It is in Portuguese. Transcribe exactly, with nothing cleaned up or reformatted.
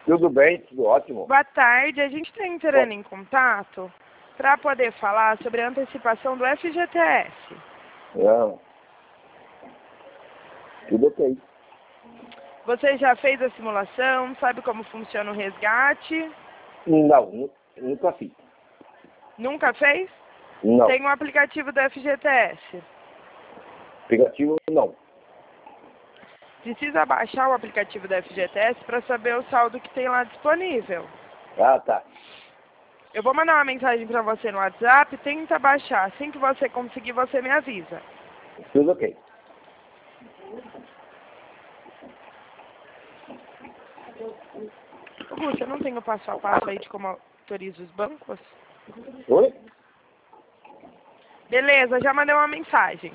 Tudo bem, tudo ótimo. Boa tarde, a gente está entrando em contato para poder falar sobre a antecipação do F G T S. Não. Tudo ok. Você já fez a simulação? Sabe como funciona o resgate? Não, nu- nunca fiz. Nunca fez? Não. Tem um aplicativo do F G T S. Aplicativo, não. Precisa baixar o aplicativo do F G T S para saber o saldo que tem lá disponível. Ah, tá. Eu vou mandar uma mensagem para você no WhatsApp, tenta baixar. Assim que você conseguir, você me avisa. Tudo ok. Gu, você não tem o passo a passo aí de como autoriza os bancos? Oi? Beleza, já mandei uma mensagem.